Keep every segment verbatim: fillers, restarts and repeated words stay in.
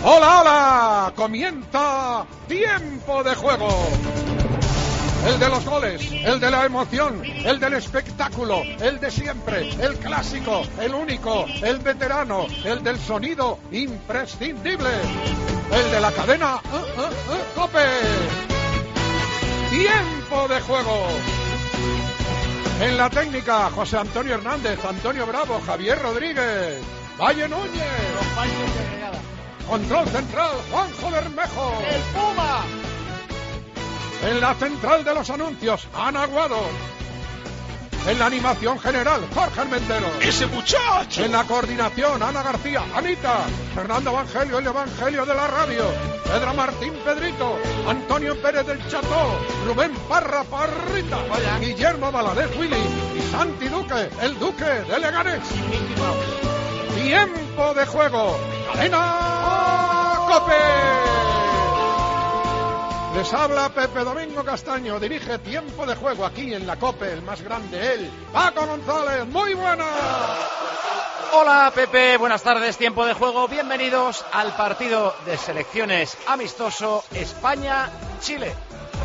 ¡Hola, hola! Comienza Tiempo de Juego. El de los goles, el de la emoción, el del espectáculo, el de siempre, el clásico, el único, el veterano, el del sonido imprescindible, el de la cadena uh, uh, uh, COPE. Tiempo de Juego. En la técnica, José Antonio Hernández, Antonio Bravo, Javier Rodríguez, Valle Núñez. Los paños de regada. Control central, Juanjo Bermejo. ¡El Puma! En la central de los anuncios, Ana Aguado. En la animación general, Jorge Armentero. ¡Ese muchacho! En la coordinación, Ana García, Anita. Fernando Evangelio, el Evangelio de la radio. Pedro Martín Pedrito. Antonio Pérez del Cható. Rubén Parra Parrita. Hola. Guillermo Valadez Willy. Y Santi Duque, el Duque de Leganés. Tiempo de Juego. Cadena COPE. Les habla Pepe Domingo Castaño, dirige Tiempo de Juego aquí en la COPE, el más grande, él, Paco González. ¡Muy buenas! Hola Pepe, buenas tardes, Tiempo de Juego. Bienvenidos al partido de selecciones amistoso España-Chile.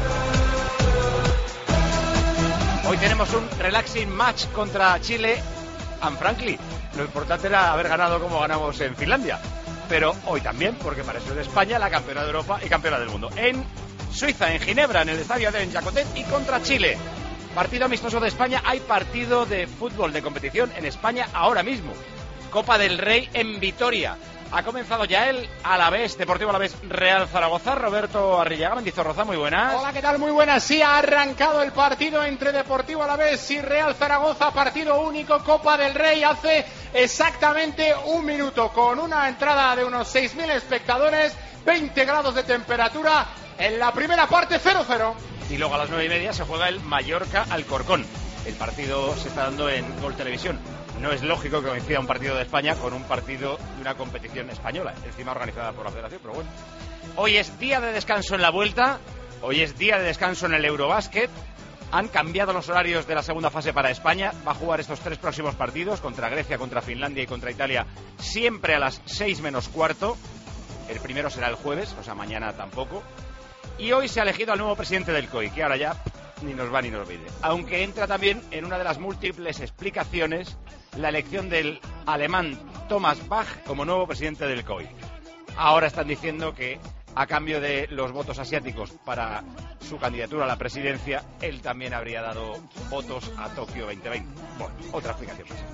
Hoy tenemos un relaxing match contra Chile and frankly, lo importante era haber ganado como ganamos en Finlandia. Pero hoy también, porque para eso es España la campeona de Europa y campeona del mundo. En Suiza, en Ginebra, en el estadio de Jacotet y contra Chile. Partido amistoso de España. Hay partido de fútbol de competición en España ahora mismo. Copa del Rey en Vitoria. Ha comenzado ya el Alavés, Deportivo Alavés Real Zaragoza. Roberto Arrillaga, Mendizorroza, muy buenas. Hola, ¿qué tal? Muy buenas. Sí, ha arrancado el partido entre Deportivo Alavés y Real Zaragoza. Partido único, Copa del Rey, hace exactamente un minuto. Con una entrada de unos seis mil espectadores, veinte grados de temperatura. En la primera parte, cero cero. Y luego a las nueve y media se juega el Mallorca-Alcorcón. El partido se está dando en Gol Televisión. No es lógico que coincida un partido de España con un partido de una competición española, encima organizada por la Federación, pero bueno. Hoy es día de descanso en la Vuelta, hoy es día de descanso en el Eurobásquet. Han cambiado los horarios de la segunda fase para España. Va a jugar estos tres próximos partidos, contra Grecia, contra Finlandia y contra Italia, siempre a las seis menos cuarto. El primero será el jueves, o sea, mañana tampoco. Y hoy se ha elegido al nuevo presidente del C O I, que ahora ya ni nos va ni nos viene. Aunque entra también en una de las múltiples explicaciones la elección del alemán Thomas Bach como nuevo presidente del C O I. Ahora están diciendo que a cambio de los votos asiáticos para su candidatura a la presidencia, él también habría dado votos a Tokio veinte veinte. Bueno, otra explicación más.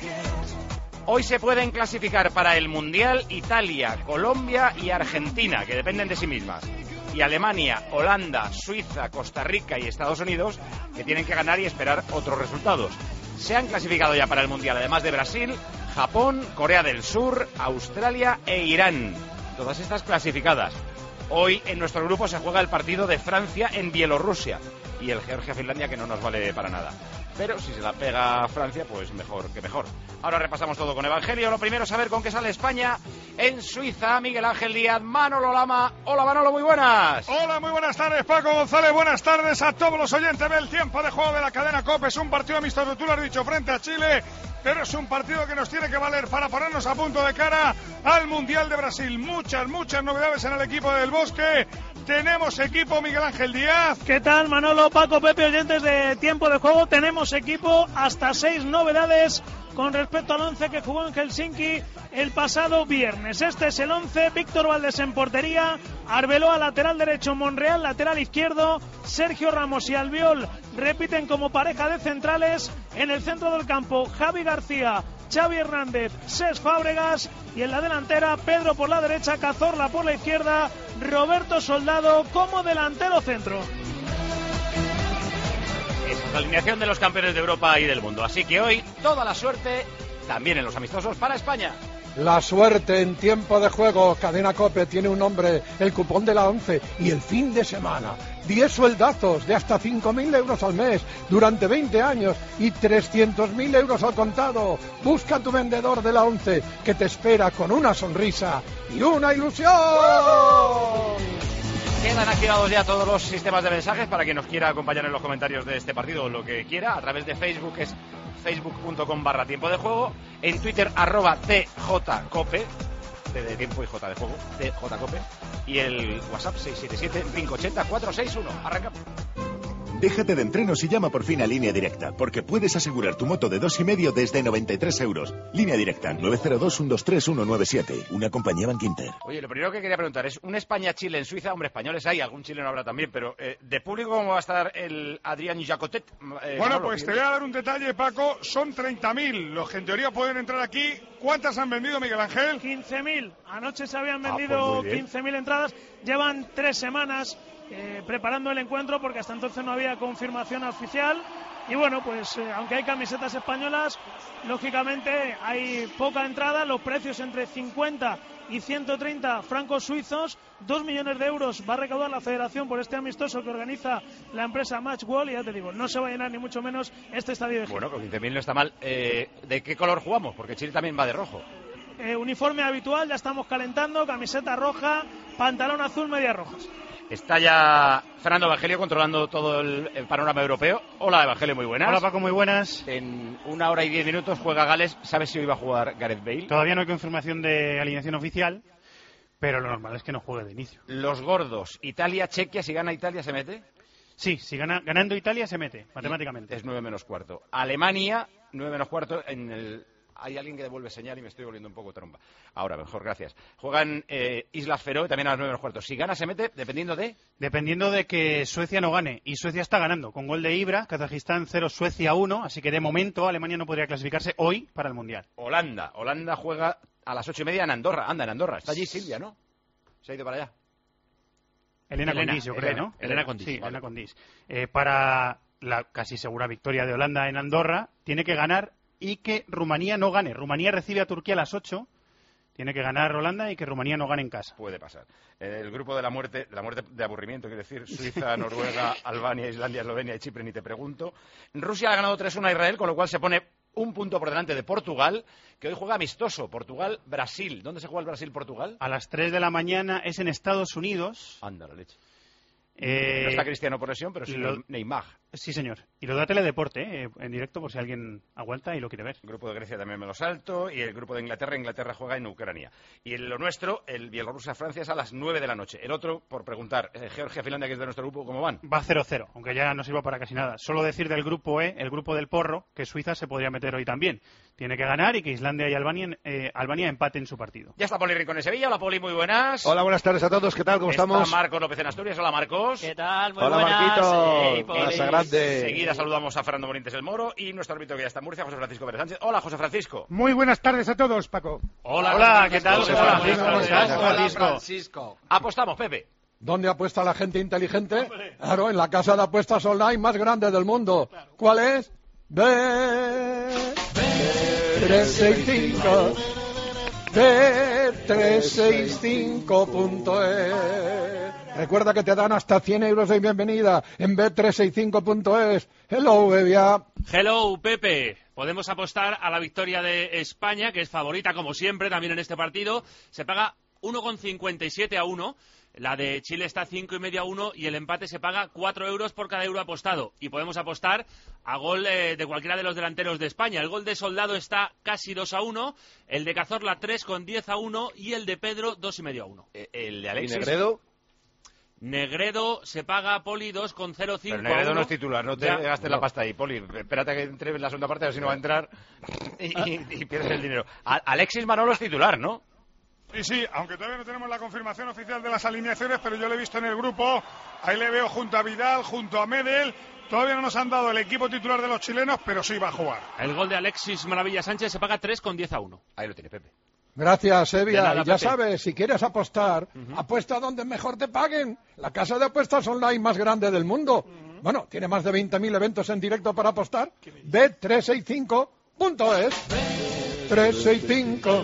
Hoy se pueden clasificar para el Mundial Italia, Colombia y Argentina, que dependen de sí mismas. Y Alemania, Holanda, Suiza, Costa Rica y Estados Unidos, que tienen que ganar y esperar otros resultados. Se han clasificado ya para el Mundial, además de Brasil, Japón, Corea del Sur, Australia e Irán. Todas estas clasificadas. Hoy en nuestro grupo se juega el partido de Francia en Bielorrusia y el Georgia-Finlandia, que no nos vale para nada. Pero si se la pega a Francia, pues mejor que mejor. Ahora repasamos todo con Evangelio. Lo primero, saber con qué sale España en Suiza. Miguel Ángel Díaz, Manolo Lama. Hola Manolo, muy buenas. Hola, muy buenas tardes Paco González. Buenas tardes a todos los oyentes del Tiempo de Juego de la cadena COPE. Es un partido amistoso, tú lo has dicho, frente a Chile. Pero es un partido que nos tiene que valer para ponernos a punto de cara al Mundial de Brasil. Muchas, muchas novedades en el equipo del Bosque. Tenemos equipo, Miguel Ángel Díaz. ¿Qué tal, Manolo, Paco, Pepe, oyentes de Tiempo de Juego? Tenemos equipo, hasta seis novedades con respecto al once que jugó en Helsinki el pasado viernes. Este es el once: Víctor Valdés en portería, Arbeloa lateral derecho, Monreal lateral izquierdo, Sergio Ramos y Albiol repiten como pareja de centrales. En el centro del campo, Javi García, Xavi Hernández, Cesc Fábregas, y en la delantera, Pedro por la derecha, Cazorla por la izquierda, Roberto Soldado como delantero centro. Esa es la alineación de los campeones de Europa y del mundo. Así que hoy toda la suerte, también en los amistosos, para España. La suerte en Tiempo de Juego. Cadena COPE tiene un nombre, el cupón de la once y el fin de semana. diez sueldazos de hasta cinco mil euros al mes durante veinte años y trescientos mil euros al contado. Busca tu vendedor de la once, que te espera con una sonrisa y una ilusión. Quedan activados ya todos los sistemas de mensajes para quien nos quiera acompañar en los comentarios de este partido o lo que quiera. A través de Facebook es facebook punto com barra tiempo de juego. En Twitter, arroba tjcope. T de tiempo y J de juego, de J Cope, y el WhatsApp seis siete siete, cinco ocho cero, cuatro seis uno. Arrancamos. Déjate de entrenos y llama por fin a Línea Directa, porque puedes asegurar tu moto de dos y medio desde noventa y tres euros. Línea Directa, nueve cero dos, uno dos tres, uno nueve siete, una compañía Bankinter. Oye, lo primero que quería preguntar es, ¿un España-Chile en Suiza? Hombre, españoles hay, algún chileno habrá también, pero eh, ¿de público cómo va a estar el Adrián Jacotet? Eh, bueno, Manolo, pues te voy a dar un detalle, Paco. Son treinta mil los que en teoría pueden entrar aquí. ¿Cuántas han vendido, Miguel Ángel? quince mil. Anoche se habían Ah, vendido pues quince mil entradas. Llevan tres semanas eh, preparando el encuentro porque hasta entonces no había confirmación oficial. Y bueno, pues eh, aunque hay camisetas españolas, lógicamente hay poca entrada. Los precios entre cincuenta y ciento treinta francos suizos. Dos millones de euros va a recaudar la federación por este amistoso que organiza la empresa Matchwall. Y ya te digo, no se va a llenar ni mucho menos este estadio de Gijón. Bueno, con quince mil no está mal. Eh, ¿De qué color jugamos? Porque Chile también va de rojo. Eh, uniforme habitual, ya estamos calentando. Camiseta roja, pantalón azul, medias rojas. Está ya Fernando Evangelio controlando todo el, el panorama europeo. Hola, Evangelio, muy buenas. Hola, Paco, muy buenas. En una hora y diez minutos juega Gales. ¿Sabes si hoy va a jugar Gareth Bale? Todavía no hay confirmación de alineación oficial, pero lo normal es que no juegue de inicio. Los gordos. Italia, Chequia, si gana Italia, ¿se mete? Sí, si gana, ganando Italia se mete, matemáticamente. Es nueve menos cuarto. Alemania, nueve menos cuarto en el... Hay alguien que devuelve señal y me estoy volviendo un poco tromba. Ahora, mejor, gracias. Juegan eh, Islas Feroe también a las nueve menos cuarto. Si gana, se mete, dependiendo de... Dependiendo de que Suecia no gane. Y Suecia está ganando, con gol de Ibra, Kazajistán cero, Suecia uno. Así que de momento Alemania no podría clasificarse hoy para el Mundial. Holanda. Holanda juega a las ocho y media en Andorra. Anda, en Andorra. Está allí Silvia, ¿no? Se ha ido para allá. Elena, Elena Condis, yo creo, Elena, ¿no? Elena Condis, Sí, vale. Elena Condis. Eh, para la casi segura victoria de Holanda en Andorra, tiene que ganar y que Rumanía no gane. Rumanía recibe a Turquía a las ocho. Tiene que ganar Holanda y que Rumanía no gane en casa. Puede pasar. El grupo de la muerte, de la muerte de aburrimiento, quiero decir, Suiza, Noruega, Albania, Islandia, Eslovenia y Chipre, ni te pregunto. Rusia ha ganado tres uno a Israel, con lo cual se pone un punto por delante de Portugal, que hoy juega amistoso. Portugal-Brasil. ¿Dónde se juega el Brasil-Portugal? A las tres de la mañana es en Estados Unidos. Anda la leche. Eh, No está Cristiano por lesión, pero sí lo- Neymar. Sí, señor. Y lo da Teledeporte, eh, en directo, por si alguien aguanta y lo quiere ver. El grupo de Grecia también me lo salto. Y el grupo de Inglaterra, Inglaterra juega en Ucrania. Y en lo nuestro, el Bielorrusia-Francia es a las nueve de la noche. El otro, por preguntar, eh, Georgia-Finlandia, que es de nuestro grupo, ¿cómo van? Va cero cero, aunque ya no sirva para casi nada. Solo decir del grupo E, el grupo del porro, que Suiza se podría meter hoy también. Tiene que ganar y que Islandia y Albania, eh, Albania empaten su partido. Ya está Poli Rincón en Sevilla. Hola, Poli, muy buenas. Hola, buenas tardes a todos. ¿Qué tal? ¿Cómo Está estamos? Marcos López en Asturias. Hola, Marcos. ¿Qué tal? Muy Hola, buenas. Marquito. Ey, Poli. Masa grande. Enseguida saludamos a Fernando Morientes el Moro y nuestro árbitro que ya está en Murcia, José Francisco Pérez Sánchez. Hola, José Francisco. Muy buenas tardes a todos, Paco. Hola, Hola, ¿qué tal? José Hola, Francisco. ¿cómo estás, Hola, Francisco? Francisco. Apostamos, Pepe. ¿Dónde apuesta la gente inteligente? Claro, en la casa de apuestas online más grande del mundo. ¿Cuál es? B trescientos sesenta y cinco. B trescientos sesenta y cinco punto es. Recuerda que te dan hasta cien euros de bienvenida en B trescientos sesenta y cinco punto es. Hello, bebia. Hello, Pepe. Podemos apostar a la victoria de España, que es favorita como siempre también en este partido. Se paga uno coma cincuenta y siete a uno. La de Chile está cinco y medio a uno y el empate se paga cuatro euros por cada euro apostado. Y podemos apostar a gol eh, de cualquiera de los delanteros de España. El gol de Soldado está casi dos a uno, el de Cazorla tres con diez a uno y el de Pedro dos y medio a uno. Eh, el de ¿Y Alexis. Negredo? Negredo se paga, Poli, dos con cero cinco Pero Negredo a uno. no es titular, no te Ya. gastes la pasta ahí, Poli. Espérate que entre en la segunda parte, a ver si no va a entrar y, y- y pierdes el dinero. A- Alexis Manolo es titular, ¿no? Sí, sí, aunque todavía no tenemos la confirmación oficial de las alineaciones, pero yo le he visto en el grupo, ahí le veo junto a Vidal, junto a Medel. Todavía no nos han dado el equipo titular de los chilenos, pero sí va a jugar. El gol de Alexis Maravilla Sánchez se paga tres con diez a uno. Ahí lo tiene, Pepe. Gracias, De Evia. nada, Y ya Pepe. sabes, si quieres apostar, apuesta donde mejor te paguen. La casa de apuestas online más grande del mundo. Bueno, tiene más de veinte mil eventos en directo para apostar. B trescientos sesenta y cinco punto es. trescientos sesenta y cinco.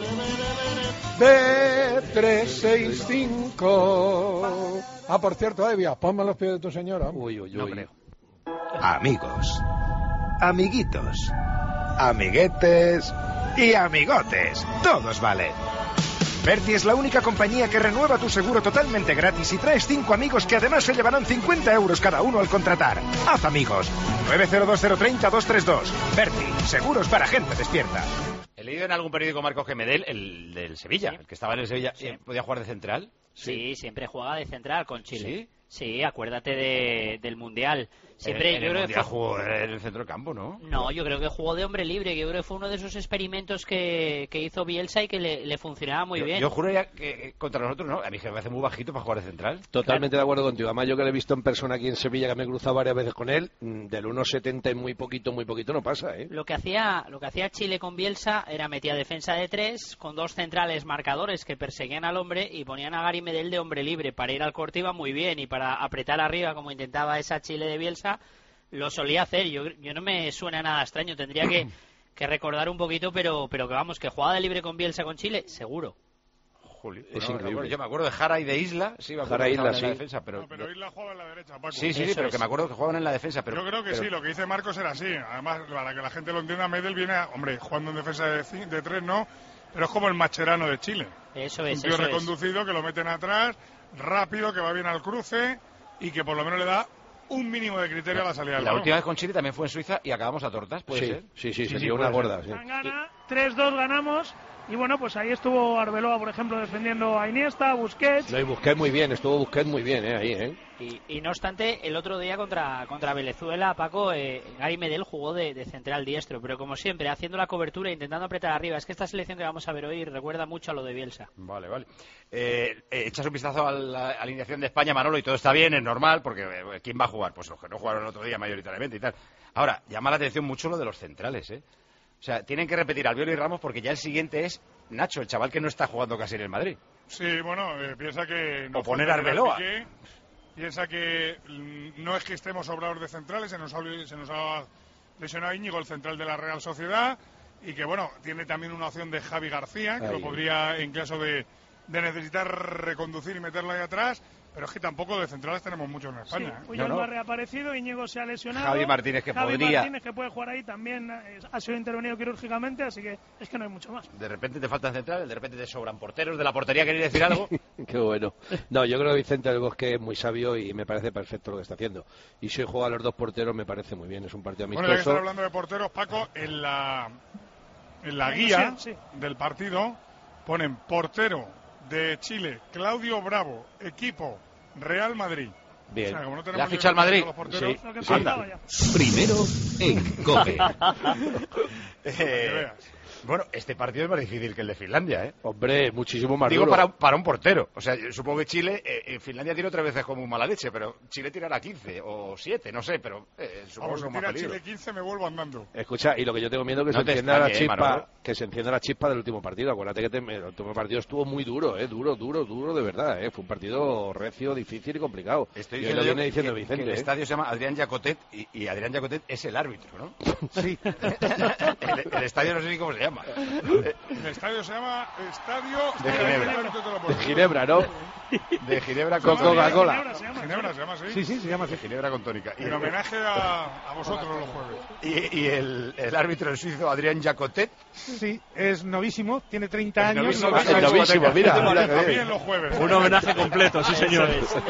B trescientos sesenta y cinco. Ah, por cierto, Evia, ponme los pies de tu señora. Uy, uy, No uy. creo. Amigos, amiguitos, amiguetes y amigotes. Todos valen. Berti es la única compañía que renueva tu seguro totalmente gratis y traes cinco amigos que además se llevarán cincuenta euros cada uno al contratar. Haz amigos. nueve cero dos cero tres cero dos tres dos. Berti, seguros para gente despierta. El leído en algún periódico, Marcos, que Medel, el del Sevilla, Sí. el que estaba en el Sevilla, Sí. eh, podía jugar de central. Sí, Sí. siempre juega de central con Chile. ¿Sí? Sí, acuérdate de, del Mundial. Siempre, en, en yo el creo Mundial que fue- jugó en el centro del campo, ¿no? No, yo creo que jugó de hombre libre, que yo creo que fue uno de esos experimentos que, que hizo Bielsa y que le, le funcionaba muy yo, bien. Yo juraría que eh, contra nosotros, ¿no? A mí que me parece muy bajito para jugar de central. Totalmente de acuerdo contigo. Además, yo que le he visto en persona aquí en Sevilla, que me he cruzado varias veces con él, mm, del uno setenta y muy poquito, muy poquito no pasa, ¿eh? Lo que hacía lo que hacía Chile con Bielsa era metía defensa de tres con dos centrales marcadores que perseguían al hombre y ponían a Gary Medel de hombre libre. Para ir al corte iba muy bien y para apretar arriba, como intentaba esa Chile de Bielsa, lo solía hacer. Yo, yo no me suena nada extraño. Tendría que, que recordar un poquito, pero, pero que vamos, que jugada de libre con Bielsa con Chile, seguro. Julio. Es No, increíble. recuerdo, yo me acuerdo de Jara y de Isla. Sí, me acuerdo Jara que Isla, estaban en la sí. defensa, pero... No, pero Isla jugaba en la derecha, Paco. Sí, sí, sí, Eso pero es. que me acuerdo que jugaban en la defensa, pero... Yo creo que pero- sí, lo que dice Marcos era así. Además, para que la gente lo entienda, Medel viene, a- hombre, jugando en defensa de, ci- de tres, no, pero es como el Mascherano de Chile. Eso Un es, tío eso es. reconducido que lo meten atrás, rápido, que va bien al cruce y que por lo menos le da un mínimo de criterio a la salida del La balón. última vez con Chile también fue en Suiza y acabamos a tortas, ¿puede Sí, ser? sí, sí, Sí, se sí, dio puede una ser. gorda. Sí. Gana, tres dos ganamos. Y bueno, pues ahí estuvo Arbeloa, por ejemplo, defendiendo a Iniesta, Busquets. No, y Busquets muy bien, estuvo Busquets muy bien, ¿eh? Ahí, ¿eh? Y, y no obstante, el otro día contra, contra Venezuela, Paco, eh, Gary Medel jugó de, de central diestro, pero como siempre, haciendo la cobertura e intentando apretar arriba. Es que esta selección que vamos a ver hoy recuerda mucho a lo de Bielsa. Vale, vale. Eh, eh, echas un vistazo a la alineación de España, Manolo, y todo está bien, es normal, porque eh, ¿quién va a jugar? Pues los que no jugaron el otro día mayoritariamente y tal. Ahora, llama la atención mucho lo de los centrales, ¿eh? O sea, tienen que repetir Albiol y Ramos porque ya el siguiente es Nacho, el chaval que no está jugando casi en el Madrid. Sí, bueno, eh, piensa que... O poner falta a Arbeloa. Piqué, piensa que mm, no es que estemos sobrados de centrales, se nos ha, se nos ha lesionado Íñigo, el central de la Real Sociedad, y que, bueno, tiene también una opción de Javi García, que Ahí. lo podría, en caso de, de necesitar reconducir y meterlo ahí atrás, pero es que tampoco de centrales tenemos muchos en Sí, España. ¿eh? Puyol No, no no. ha reaparecido, Íñigo se ha lesionado. Javi Martínez, que Javi podría- Martínez, que puede jugar ahí, también eh, ha sido intervenido quirúrgicamente, así que es que no hay mucho más. De repente te faltan centrales, de repente te sobran porteros. De la portería, ¿queréis decir algo? Qué bueno. No, yo creo que Vicente del Bosque es muy sabio y me parece perfecto lo que está haciendo. Y si hoy juega a los dos porteros me parece muy bien, es un partido Bueno, ya que están amistoso. hablando de porteros, Paco, en la, en la Sí, guía sí. del partido ponen portero de Chile, Claudio Bravo, equipo Real Madrid. Bien. O sea, como no ¿Le ha tenemos fichado al Madrid? los porteros, Sí. Lo que Sí. faltaba ya. Primero en COPE. Eh, veas. bueno, este partido es más difícil que el de Finlandia, ¿eh? Hombre, muchísimo más Digo duro. para, para un portero. O sea, yo supongo que Chile, eh, en Finlandia tiene tres veces como un mala leche, pero Chile tirará quince o siete, no sé, pero eh, supongo Vamos, que son si más tira peligro. Chile quince me vuelvo andando. Escucha, y lo que yo tengo miedo es que No se te encienda la extrañe, ¿eh, chispa, Manolo? que se encienda la chispa del último partido. Acuérdate que te- el último partido estuvo muy duro, eh, duro, duro, duro de verdad, eh. Fue un partido recio, difícil y complicado. Estoy y hoy diciendo lo yo viene que- diciendo que, Vicente, que el eh. estadio se llama Adrián Jacotet y, y Adrián Jacotet es el árbitro, ¿no? Sí. el, el estadio no sé ni cómo se llama. El estadio se llama Estadio De Espera, Ginebra. espera, te lo De pongo. Ginebra, ¿no? De Ginebra Con con Coca-Cola. Ginebra se llama. Ginebra se llama así. Sí, sí, se llama De así. Ginebra con tónica. Y, En homenaje a, a vosotros los jueves. y- y el, el árbitro, el suizo Adrián Jacotet, Sí, es novísimo, tiene treinta Es años. novísimo, no- es El novísimo, mira, mira que También bien. los jueves. Un homenaje completo, sí señor.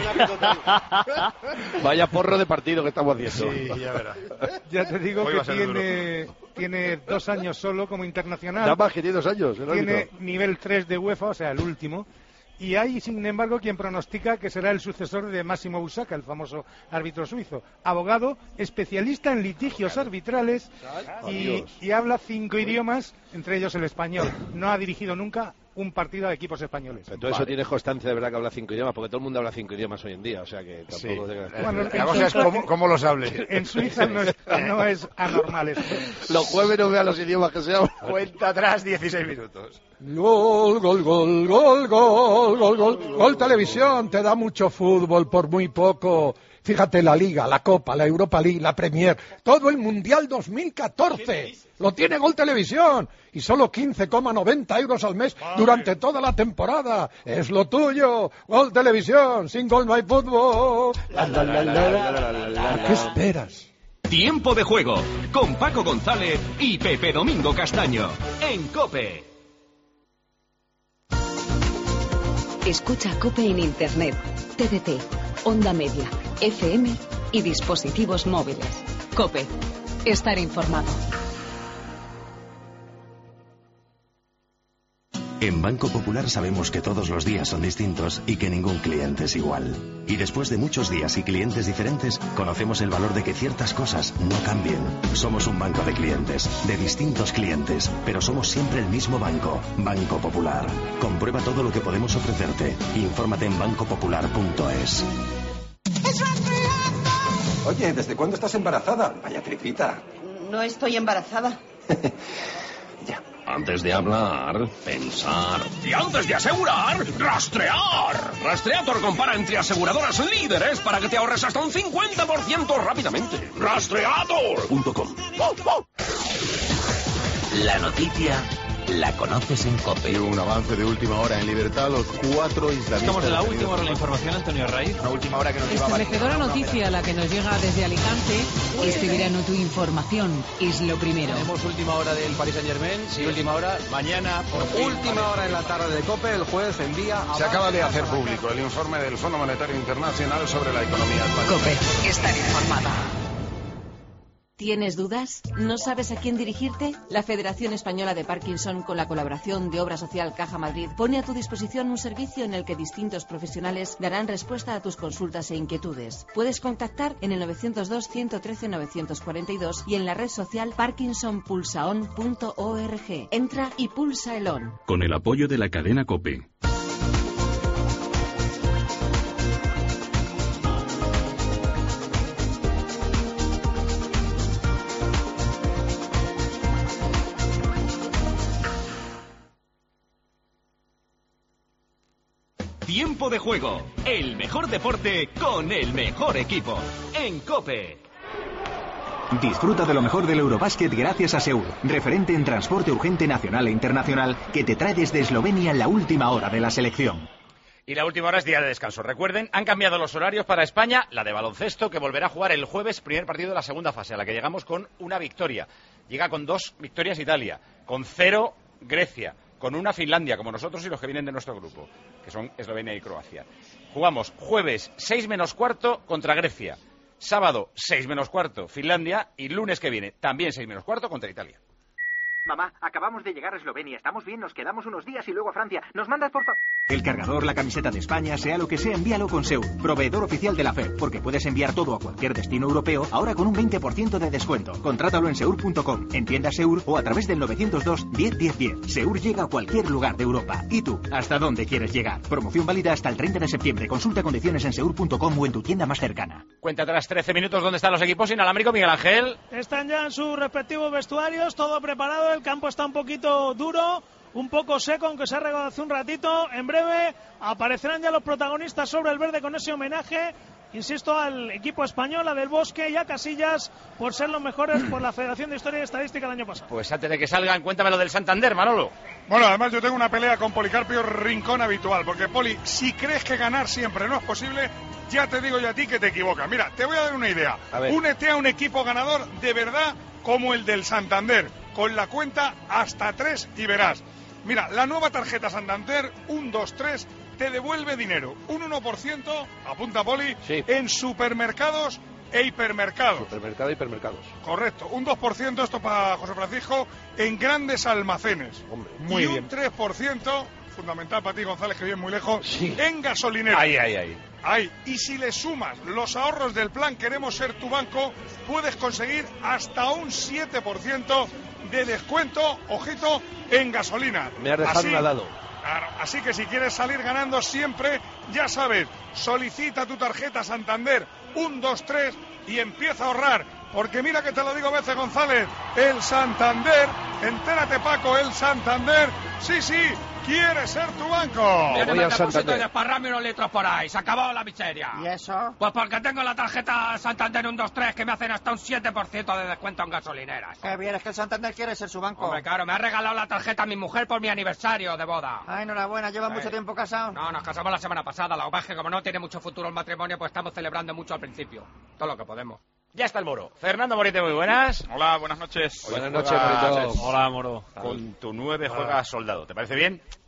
Vaya porro de partido que estamos haciendo. sí, ya verás. Ya te digo Hoy que va a ser tiene, tiene dos años solo como internacional. Nada más que tiene dos años, el Tiene árbitro. nivel tres de UEFA, o sea, el último. Y hay, sin embargo, quien pronostica que será el sucesor de Máximo Usaca, el famoso árbitro suizo. Abogado, especialista en litigios arbitrales y, y habla cinco idiomas, entre ellos el español. No ha dirigido nunca un partido de equipos españoles. Entonces eso tienes constancia de verdad que habla cinco idiomas, porque todo el mundo habla cinco idiomas hoy en día, o sea que Sí. tampoco te- Bueno, la en cosa es Suiza- cómo, cómo los hable. En Suiza no es, no es anormal eso. Los jueves no vean los idiomas que se hablan. Cuenta atrás, dieciséis minutos. Gol, gol, gol, gol, gol, gol, gol. Gol Televisión te da mucho fútbol por muy poco. Fíjate, la Liga, la Copa, la Europa League, la Premier, todo el Mundial dos mil catorce. Lo tiene Gol Televisión. Y solo quince coma noventa euros al mes durante toda la temporada. Es lo tuyo. Gol Televisión. Sin gol no hay fútbol. La, la, la, la, la, la, la, la. ¿Qué esperas? Tiempo de juego con Paco González y Pepe Domingo Castaño en COPE. Escucha COPE en Internet, T D T, Onda Media, F M y dispositivos móviles. COPE. Estar informado. En Banco Popular sabemos que todos los días son distintos y que ningún cliente es igual. Y después de muchos días y clientes diferentes, conocemos el valor de que ciertas cosas no cambien. Somos un banco de clientes, de distintos clientes, pero somos siempre el mismo banco. Banco Popular. Comprueba todo lo que podemos ofrecerte. Infórmate en banco popular punto es. Oye, ¿desde cuándo estás embarazada? Vaya tripita. No estoy embarazada. Ya. Antes de hablar, pensar. Y antes de asegurar, rastrear. Rastreator compara entre aseguradoras líderes para que te ahorres hasta un cincuenta por ciento rápidamente. Rastreator punto com. La noticia la conoces en COPE. Y un avance de última hora en libertad, los cuatro islamistas. Estamos en la última hora de la información, Antonio Raiz. La última hora que nos lleva. Estremecedora noticia la que nos llega desde Alicante. Este verano tu información es lo primero. Tenemos última hora del Paris Saint-Germain, sí, última hora, mañana. Por última hora en la tarde de COPE, el juez envía. Se acaba de hacer público el informe del Fondo Monetario Internacional sobre la economía española. COPE, estar informada. ¿Tienes dudas? ¿No sabes a quién dirigirte? La Federación Española de Parkinson, con la colaboración de Obra Social Caja Madrid, pone a tu disposición un servicio en el que distintos profesionales darán respuesta a tus consultas e inquietudes. Puedes contactar en el nueve cero dos, uno uno tres, nueve cuatro dos y en la red social parkinson pulsa on punto org. Entra y pulsa el on. Con el apoyo de la cadena COPE. Tiempo de juego, el mejor deporte con el mejor equipo, en COPE. Disfruta de lo mejor del Eurobásquet gracias a Seur, referente en transporte urgente nacional e internacional, que te trae desde Eslovenia la última hora de la selección. Y la última hora es día de descanso. Recuerden, han cambiado los horarios para España, la de baloncesto, que volverá a jugar el jueves, primer partido de la segunda fase, a la que llegamos con una victoria. Llega con dos victorias Italia, con cero Grecia, con una Finlandia, como nosotros y los que vienen de nuestro grupo, que son Eslovenia y Croacia. Jugamos jueves seis menos cuarto contra Grecia, sábado seis menos cuarto Finlandia y lunes que viene también seis menos cuarto contra Italia. Mamá, acabamos de llegar a Eslovenia, estamos bien, nos quedamos unos días y luego a Francia. ¿Nos mandas por favor? El cargador, la camiseta de España, sea lo que sea, envíalo con Seur, proveedor oficial de la F E D, porque puedes enviar todo a cualquier destino europeo, ahora con un veinte por ciento de descuento. Contrátalo en seur punto com, en tienda Seur o a través del nueve cero dos, diez, diez, diez. Seur llega a cualquier lugar de Europa. ¿Y tú? ¿Hasta dónde quieres llegar? Promoción válida hasta el treinta de septiembre. Consulta condiciones en seur punto com o en tu tienda más cercana. Cuenta atrás trece minutos, ¿dónde están los equipos inalámbricos, Miguel Ángel? Están ya en sus respectivos vestuarios, todo preparado, el campo está un poquito duro, un poco seco, aunque se ha regado hace un ratito. En breve aparecerán ya los protagonistas sobre el verde con ese homenaje, insisto, al equipo español, a Del Bosque y a Casillas, por ser los mejores por la Federación de Historia y Estadística el año pasado. Pues antes de que salgan, cuéntame lo del Santander, Manolo. Bueno, además yo tengo una pelea con Policarpio Rincón habitual, porque Poli, si crees que ganar siempre no es posible, ya te digo yo a ti que te equivocas. Mira, te voy a dar una idea. A ver. Únete a un equipo ganador de verdad como el del Santander, con la cuenta hasta tres y verás. Mira, la nueva tarjeta Santander uno dos tres te devuelve dinero, un uno por ciento, apunta Poli, sí, en supermercados e hipermercados. Supermercado e hipermercados. Correcto, un dos por ciento, esto para José Francisco, en grandes almacenes. Hombre, muy y bien. Un tres por ciento, fundamental para ti, González, que viene muy lejos, sí, en gasolineras. Ahí, ahí, ahí. Ahí. Y si le sumas los ahorros del plan Queremos Ser Tu Banco, puedes conseguir hasta un siete por ciento de descuento, ojito, en gasolina. Me has dejado un helado. Claro, así que si quieres salir ganando siempre, ya sabes, solicita tu tarjeta Santander uno dos tres y empieza a ahorrar. Porque mira que te lo digo a veces, González, el Santander, entérate Paco, el Santander, sí, sí, quiere ser tu banco. Viene el depósito y desparrame unos litros por ahí, se acabó la miseria. ¿Y eso? Pues porque tengo la tarjeta Santander uno dos tres que me hacen hasta un siete por ciento de descuento en gasolineras. Qué bien, es que el Santander quiere ser su banco. Hombre, claro, me ha regalado la tarjeta a mi mujer por mi aniversario de boda. Ay, enhorabuena, ¿lleva sí. mucho tiempo casado? No, nos casamos la semana pasada, la que pasa es que como no tiene mucho futuro el matrimonio, pues estamos celebrando mucho al principio. Todo lo que podemos. Ya está el Moro. Fernando Morite, muy buenas. Hola, buenas noches. Buenas noches, Morito. Hola, Moro. Con tu nueve juega soldado. ¿Te parece bien?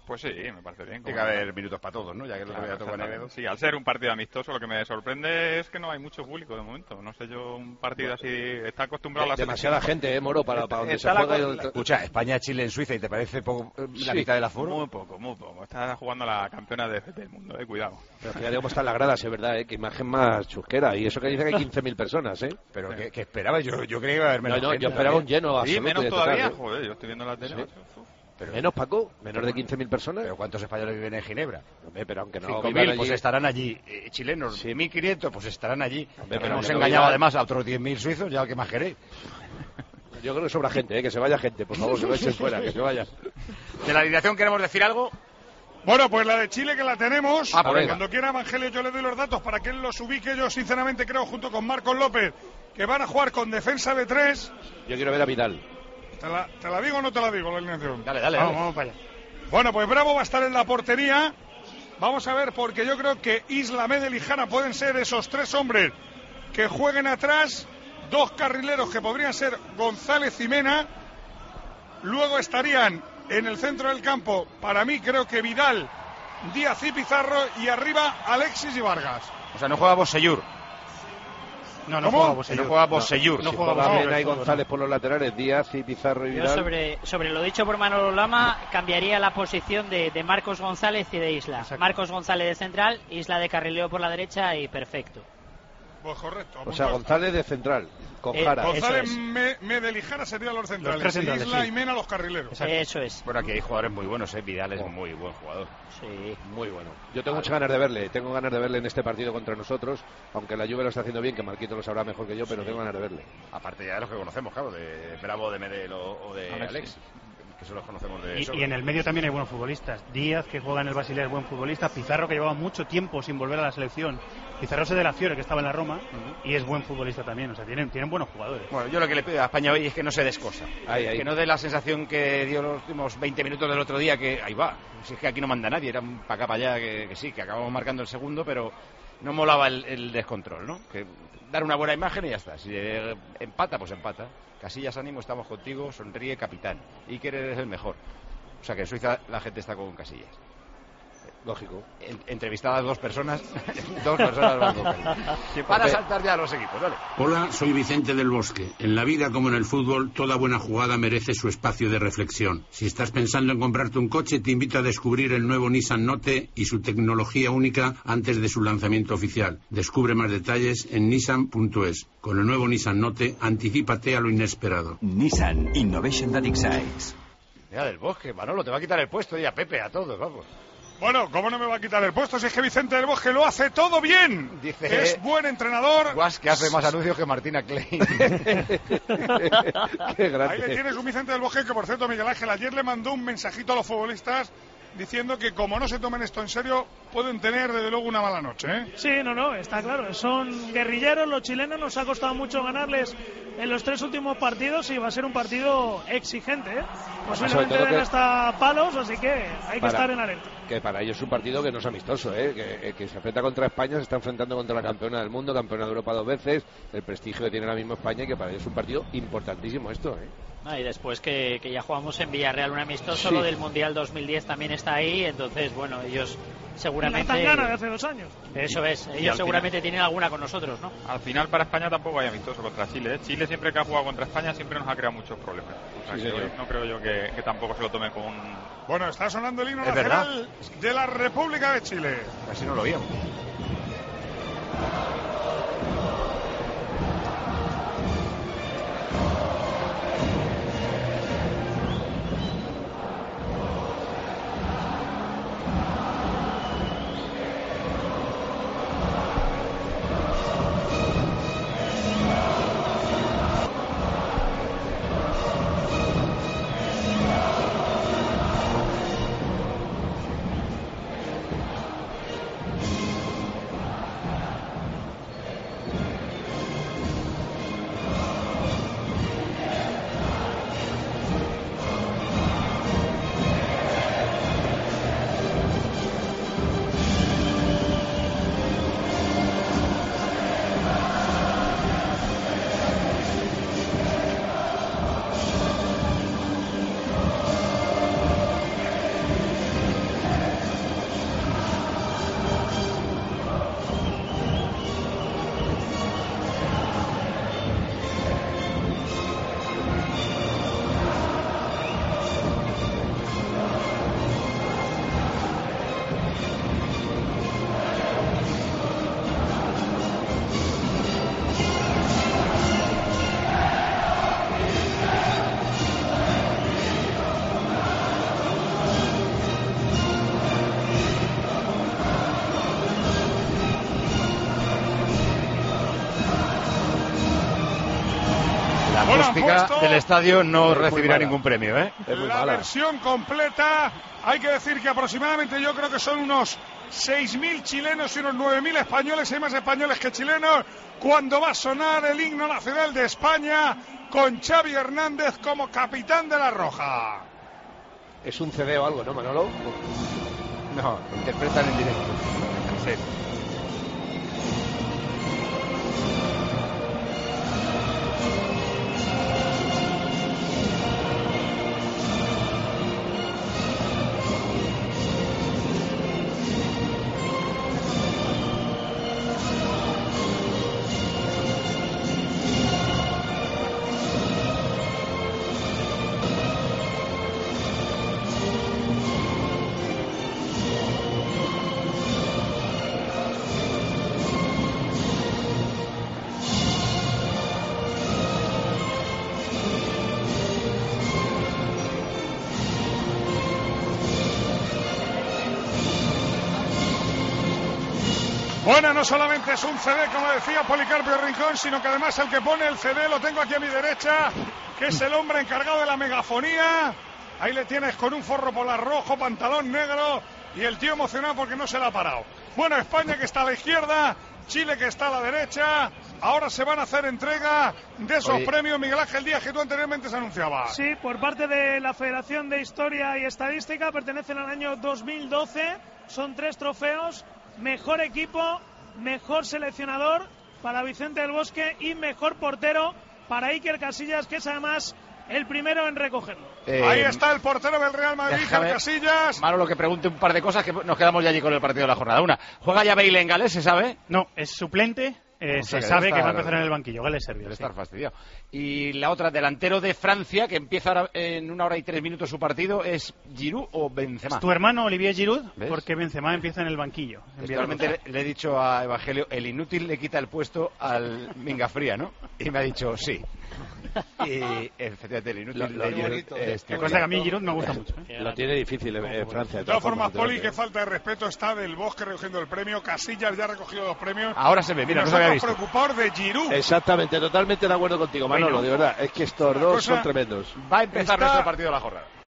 Pues sí, me parece bien. Tiene que haber minutos para todos, ¿no? Ya que Claro, le toca a Negredo. Sí, al ser un partido amistoso, lo que me sorprende es que no hay mucho público de momento. No sé yo, un partido así, está acostumbrado a la demasiada selección. gente, ¿eh, Moro? Para, para donde Está se juega. la- y donde- Escucha, España, Chile en Suiza, ¿y te parece poco eh, la Sí. mitad del aforo? Muy poco, muy poco. Está jugando la campeona de- del mundo, eh, cuidado. Pero fíjate cómo están las gradas, es verdad, ¿eh? Qué imagen más chusquera. Y eso que dice que hay quince mil personas, ¿eh? Pero ¿qué, qué esperabas? Yo, yo creía que iba a haber menos No, no, gente. yo esperaba un lleno Sí, absoluto. menos y total, todavía. ¿eh? Joder, yo estoy viendo la tele. Sí. macho. Pero, ¿Menos, Paco? ¿Menor de quince mil personas? ¿Pero cuántos españoles viven en Ginebra? Hombre, pero aunque no cinco vivan mil, pues allí- estarán allí. Eh, chilenos, mil quinientos, pues estarán allí. Hombre, pero Hemos aunque no engañado vivan- además a otros diez mil suizos, ya que más queréis. Yo creo que sobra gente, ¿eh? Que se vaya gente, por favor, que no echen fuera, que se vaya. ¿De la alineación queremos decir algo? Bueno, pues la de Chile que la tenemos. Ah, pues venga. Cuando quiera Evangelio yo le doy los datos para que él los ubique. Yo sinceramente creo, junto con Marcos López, que van a jugar con defensa de tres. Yo quiero ver a Vidal. ¿Te la, te la digo o no te la digo la alineación? Dale, dale, Vamos, dale. vamos para allá. Bueno, pues Bravo va a estar en la portería. Vamos a ver, porque yo creo que Isla, Medel y Jara pueden ser esos tres hombres que jueguen atrás. Dos carrileros que podrían ser González y Mena. Luego estarían en el centro del campo, para mí creo que Vidal, Díaz y Pizarro. Y arriba Alexis y Vargas. O sea, no juega Bosellur. No, no ¿Cómo? juega No Bosellur. juega Bosellur. No Si juega juega Bosellur. Mena y González por los laterales, Díaz y Pizarro y Yo Vidal. sobre, sobre lo dicho por Manolo Lama cambiaría la posición de, de Marcos González y de Isla. Exacto. Marcos González de central, Isla de carrilero por la derecha y perfecto. Pues correcto. O sea, apuntado. González de central, con Eh, Jara. González, Eso es. Me- Medel y Jara serían los centrales. tres centrales, Isla sí. y Mena los carrileros. Eso es. Bueno, aquí hay jugadores muy buenos, ¿eh? Vidal es muy buen jugador. Sí. Muy bueno. Yo tengo muchas ganas de verle. Tengo ganas de verle en este partido contra nosotros. Aunque la Juve lo está haciendo bien, que Marquito lo sabrá mejor que yo, pero tengo ganas de verle. Aparte ya de los que conocemos, claro, de Bravo, de Medel o, o de Alexis. Alex. Que eso los conocemos de Y, sobra. y en el medio también hay buenos futbolistas. Díaz, que juega en el Basilea, es buen futbolista. Pizarro, que llevaba mucho tiempo sin volver a la selección. Pizarro es de la Fiore, que estaba en la Roma, y es buen futbolista también. O sea, tienen, tienen buenos jugadores. Bueno, yo lo que le pido a España hoy es que no se descosa. Ahí, ahí. Que no dé la sensación que dio los últimos veinte minutos del otro día, que ahí va. Si es que aquí no manda nadie, era para acá, para allá, que, que sí, que acabamos marcando el segundo, pero no molaba el, el descontrol, ¿no? Que dar una buena imagen y ya está. Si eh, empata, pues empata. Casillas, ánimo, estamos contigo, sonríe, capitán. Iker eres el mejor. O sea que en Suiza la gente está con Casillas. Lógico. En- entrevistadas dos personas, dos personas van con él. Para saltar ya a los equipos, ¿vale? Hola, soy Vicente del Bosque. En la vida como en el fútbol, toda buena jugada merece su espacio de reflexión. Si estás pensando en comprarte un coche, te invito a descubrir el nuevo Nissan Note y su tecnología única antes de su lanzamiento oficial. Descubre más detalles en nissan punto es. Con el nuevo Nissan Note, anticípate a lo inesperado. Nissan Innovation That Excites. Mira, del Bosque, Manolo, te va a quitar el puesto y a Pepe, a todos, vamos. Bueno, ¿cómo no me va a quitar el puesto si es que Vicente del Bosque lo hace todo bien? Dice- Es buen entrenador. Guas, que hace más anuncios que Martina Klein. Qué grande. Ahí le tienes un Vicente del Bosque que, por cierto, Miguel Ángel ayer le mandó un mensajito a los futbolistas diciendo que como no se tomen esto en serio, pueden tener desde luego una mala noche, ¿eh? Sí, no, no, está claro. Son guerrilleros, los chilenos, nos ha costado mucho ganarles en los tres últimos partidos y va a ser un partido exigente, ¿eh? Posiblemente todo den que- hasta palos, así que hay que Para- estar en alerta. Que para ellos es un partido que no es amistoso, ¿eh? que, que se enfrenta contra España, se está enfrentando contra la campeona del mundo, campeona de Europa dos veces, el prestigio que tiene ahora mismo España, y que para ellos es un partido importantísimo esto. ¿eh? Ah, y después que, que ya jugamos en Villarreal un amistoso, Sí. lo del Mundial dos mil diez también está ahí, entonces, bueno, ellos seguramente... La tangana de hace dos años. Eso es, Y al ellos seguramente tienen alguna con nosotros, ¿no? Al final para España tampoco hay amistoso contra Chile. ¿eh? Chile siempre que ha jugado contra España siempre nos ha creado muchos problemas. O sea, Sí, que señor. hoy no creo yo que, que tampoco se lo tome con un... Bueno, está sonando el himno Es verdad. nacional de la República de Chile. Así no lo oíamos. acústica puesto. del estadio no Es muy recibirá mala. ningún premio, ¿eh? La versión completa, hay que decir que aproximadamente yo creo que son unos seis mil chilenos y unos nueve mil españoles, hay más españoles que chilenos, cuando va a sonar el himno nacional de España con Xavi Hernández como capitán de la Roja. Es un C D o algo, ¿no, Manolo? No, interpretan en directo. Sí. Bueno, no solamente es un C D, como decía Policarpio Rincón, sino que además el que pone el C D lo tengo aquí a mi derecha, que es el hombre encargado de la megafonía. Ahí le tienes con un forro polar rojo, pantalón negro, y el tío emocionado porque no se le ha parado. Bueno, España que está a la izquierda, Chile que está a la derecha. Ahora se van a hacer entrega de esos Oye. premios, Miguel Ángel Díaz, que tú anteriormente se anunciaba. Sí, por parte de la Federación de Historia y Estadística, pertenecen al año dos mil doce. Son tres trofeos: mejor equipo, mejor seleccionador para Vicente del Bosque y mejor portero para Iker Casillas, que es además el primero en recogerlo. Eh, Ahí está el portero del Real Madrid, Iker déjame, Casillas. Manolo, que pregunte un par de cosas, que nos quedamos ya allí con el partido de la jornada. Una, ¿juega ya Bale en Gales, se sabe? No, es suplente. Eh, O sea, se que sabe debe que va a estar- empezar en el banquillo. Gales Serbia. Debe Sí. estar fastidiado. Y la otra, delantero de Francia, que empieza ahora en una hora y tres minutos su partido, ¿es Giroud o Benzema? Es tu hermano Olivier Giroud, ¿Ves? porque Benzema empieza en el banquillo. En Textualmente le, Bielorrusia. le he dicho a Evangelio, el inútil le quita el puesto al Mingafría, ¿no? Y me ha dicho sí. Y efectivamente el inútil Lo- lo de Giroud bonito, es Qué cosa que a mí Giroud me gusta mucho. ¿eh? Lo tiene difícil eh, Francia. De todas formas, Poli, que falta de respeto está del Bosque recogiendo el premio. Casillas ya ha recogido los premios. Ahora se ve, mira, Y no se había nosotros visto. preocupados de Giroud. Exactamente, totalmente de acuerdo contigo, Manolo, Bueno. de verdad. Es que estos Una dos cosa- son tremendos. Va a empezar Está- nuestro partido de la jornada.